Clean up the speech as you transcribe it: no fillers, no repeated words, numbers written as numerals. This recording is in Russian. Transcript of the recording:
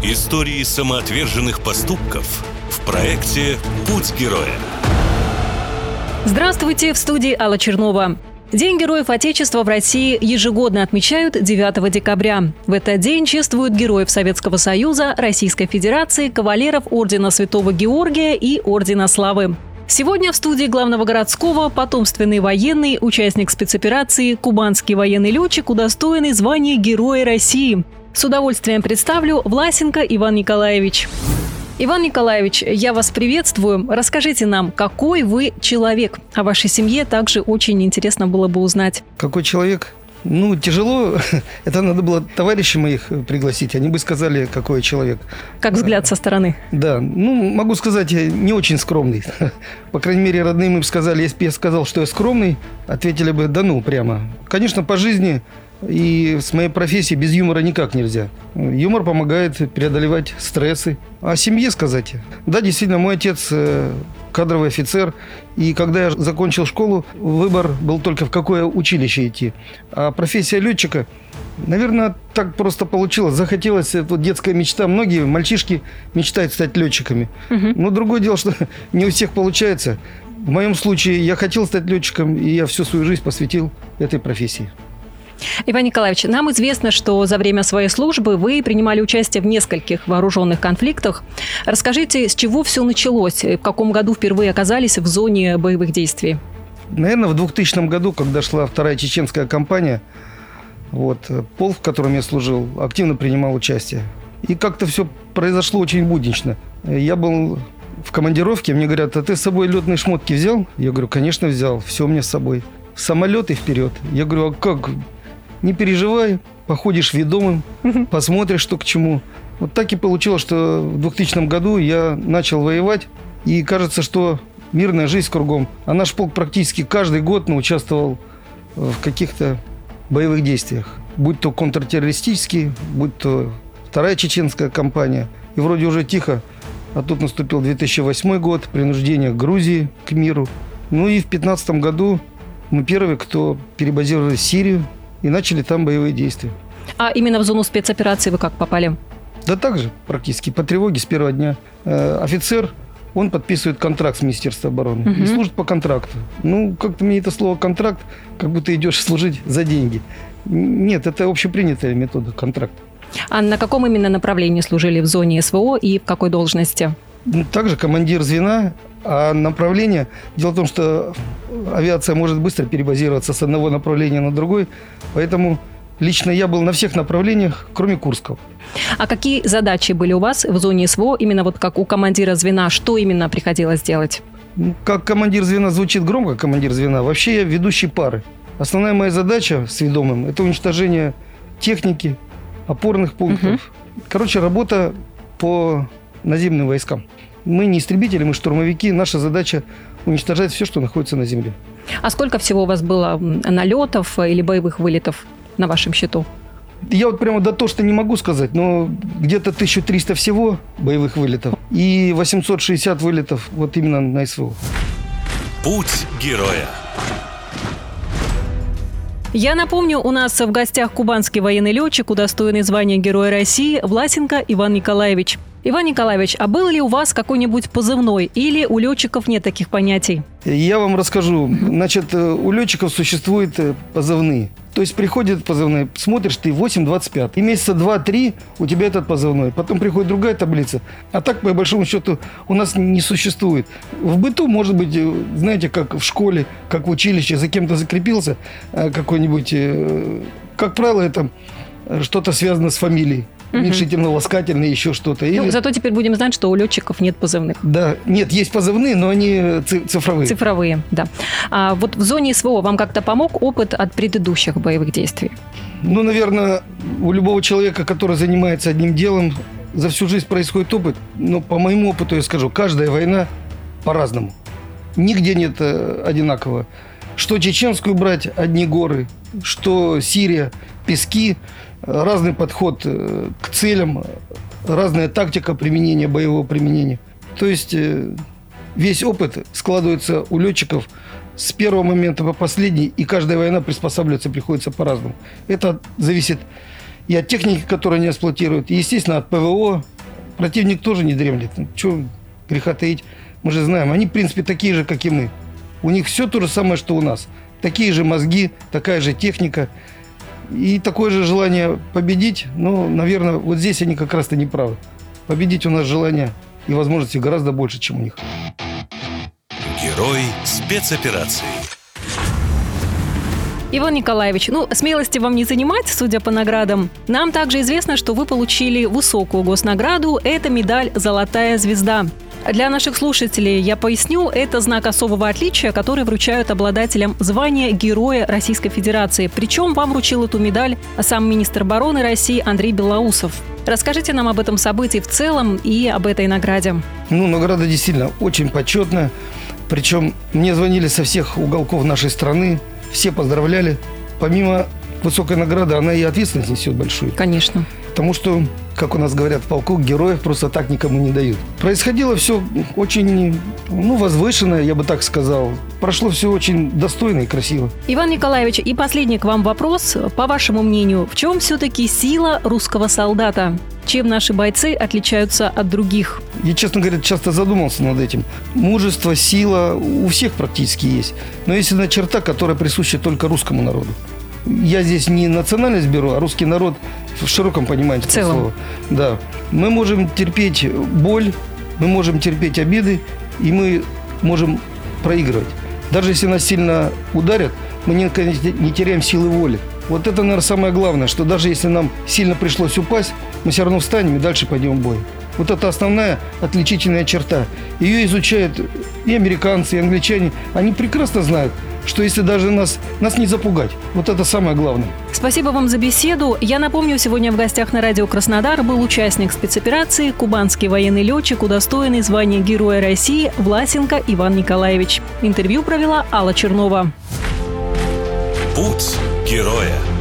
Истории самоотверженных поступков в проекте «Путь героя». Здравствуйте, в студии Алла Чернова. День Героев Отечества в России ежегодно отмечают 9 декабря. В этот день чествуют героев Советского Союза, Российской Федерации, кавалеров Ордена Святого Георгия и Ордена Славы. Сегодня в студии главного городского потомственный военный, участник спецоперации, кубанский военный летчик, удостоенный звания Героя России. С удовольствием представлю Власенко Иван Николаевич. Иван Николаевич, я вас приветствую. Расскажите нам, какой вы человек. О вашей семье также очень интересно было бы узнать. Какой человек? Тяжело. Это надо было товарищей моих пригласить. Они бы сказали, какой человек. Как взгляд со стороны. Да. Могу сказать, не очень скромный. По крайней мере, родные мне бы сказали, если бы я сказал, что я скромный, ответили бы, прямо. Конечно, по жизни и с моей профессией без юмора никак нельзя. Юмор помогает преодолевать стрессы. О семье сказать? Да, действительно, мой отец кадровый офицер. И когда я закончил школу, выбор был только в какое училище идти. А профессия летчика, наверное, так просто получилось. Захотелось, это детская мечта. Многие мальчишки мечтают стать летчиками. Но другое дело, что не у всех получается. В моем случае я хотел стать летчиком, и я всю свою жизнь посвятил этой профессии. Иван Николаевич, нам известно, что за время своей службы вы принимали участие в нескольких вооруженных конфликтах. Расскажите, с чего все началось? В каком году впервые оказались в зоне боевых действий? Наверное, в 2000 году, когда шла вторая чеченская кампания, полк, в котором я служил, активно принимал участие. И как-то все произошло очень буднично. Я был в командировке, мне говорят, а ты с собой летные шмотки взял? Я говорю, конечно, взял, все у меня с собой. Самолет и вперед. Я говорю, а как? Не переживай, походишь ведомым, посмотришь, что к чему. Вот так и получилось, что в 2000 году я начал воевать. И кажется, что мирная жизнь кругом. А наш полк практически каждый год участвовал в каких-то боевых действиях. Будь то контртеррористические, будь то вторая чеченская кампания. И вроде уже тихо. А тут наступил 2008 год, принуждение Грузии к миру. И в 2015 году мы первые, кто перебазировали в Сирию и начали там боевые действия. А именно в зону спецоперации вы как попали? Да так же, практически, по тревоге с первого дня. Офицер, он подписывает контракт с Министерством обороны и служит по контракту. Как-то мне это слово «контракт», как будто идешь служить за деньги. Нет, это общепринятая метода контракт. А на каком именно направлении служили в зоне СВО и в какой должности? Также командир звена, а направление... Дело в том, что авиация может быстро перебазироваться с одного направления на другой, поэтому лично я был на всех направлениях, кроме Курского. А какие задачи были у вас в зоне СВО, именно как у командира звена? Что именно приходилось делать? Как командир звена звучит громко, командир звена. Вообще я ведущий пары. Основная моя задача с ведомым – это уничтожение техники, опорных пунктов. Работа по наземным войскам. Мы не истребители, мы штурмовики. Наша задача уничтожать все, что находится на земле. А сколько всего у вас было налетов или боевых вылетов на вашем счету? Я прямо что не могу сказать, но где-то 1300 всего боевых вылетов и 860 вылетов именно на СВО. Путь героя. Я напомню, у нас в гостях кубанский военный летчик, удостоенный звания Героя России, Власенко Иван Николаевич. Иван Николаевич, а был ли у вас какой-нибудь позывной или у летчиков нет таких понятий? Я вам расскажу. У летчиков существуют позывные. То есть приходит позывной, смотришь, ты 8-25. И месяца 2-3 у тебя этот позывной. Потом приходит другая таблица. А так, по большому счету, у нас не существует. В быту, может быть, знаете, как в школе, как в училище, за кем-то закрепился какой-нибудь... Как правило, это что-то связано с фамилией. Уменьшительно-ласкательное, еще что-то. Зато теперь будем знать, что у летчиков нет позывных. Да, нет, есть позывные, но они цифровые. Цифровые, да. А в зоне СВО вам как-то помог опыт от предыдущих боевых действий? Наверное, у любого человека, который занимается одним делом, за всю жизнь происходит опыт. Но по моему опыту я скажу, каждая война по-разному. Нигде нет одинакового. Что чеченскую брать, одни горы, что Сирия, пески, разный подход к целям, разная тактика применения, боевого применения. То есть весь опыт складывается у летчиков с первого момента по последний, и каждая война приспосабливаться приходится по-разному. Это зависит и от техники, которую они эксплуатируют, и, естественно, от ПВО, противник тоже не дремлет. Чего греха таить, мы же знаем. Они, в принципе, такие же, как и мы. У них все то же самое, что у нас. Такие же мозги, такая же техника и такое же желание победить. Но, наверное, вот здесь они как раз-то не правы. Победить у нас желание и возможности гораздо больше, чем у них. Герой спецоперации. Иван Николаевич, смелости вам не занимать, судя по наградам. Нам также известно, что вы получили высокую госнаграду – это медаль «Золотая звезда». Для наших слушателей я поясню, это знак особого отличия, который вручают обладателям звания Героя Российской Федерации. Причем вам вручил эту медаль сам министр обороны России Андрей Белоусов. Расскажите нам об этом событии в целом и об этой награде. Награда действительно очень почетная. Причем мне звонили со всех уголков нашей страны. Все поздравляли. Помимо высокой награды, она и ответственность несет большую. Конечно. Потому что, как у нас говорят в полку, героев просто так никому не дают. Происходило все очень, возвышенно, я бы так сказал. Прошло все очень достойно и красиво. Иван Николаевич, и последний к вам вопрос. По вашему мнению, в чем все-таки сила русского солдата? Чем наши бойцы отличаются от других? Я, честно говоря, часто задумался над этим. Мужество, сила у всех практически есть. Но есть одна черта, которая присуща только русскому народу. Я здесь не национальность беру, а русский народ в широком понимании этого слова. Да. Мы можем терпеть боль, мы можем терпеть обиды, и мы можем проигрывать. Даже если нас сильно ударят, мы не теряем силы воли. Вот это, наверное, самое главное, что даже если нам сильно пришлось упасть, мы все равно встанем и дальше пойдем в бой. Вот это основная отличительная черта. Ее изучают и американцы, и англичане. Они прекрасно знают, что если даже нас не запугать, вот это самое главное. Спасибо вам за беседу. Я напомню, сегодня в гостях на радио Краснодар был участник спецоперации, кубанский военный летчик, удостоенный звания Героя России Власенко Иван Николаевич. Интервью провела Алла Чернова. Путь героя.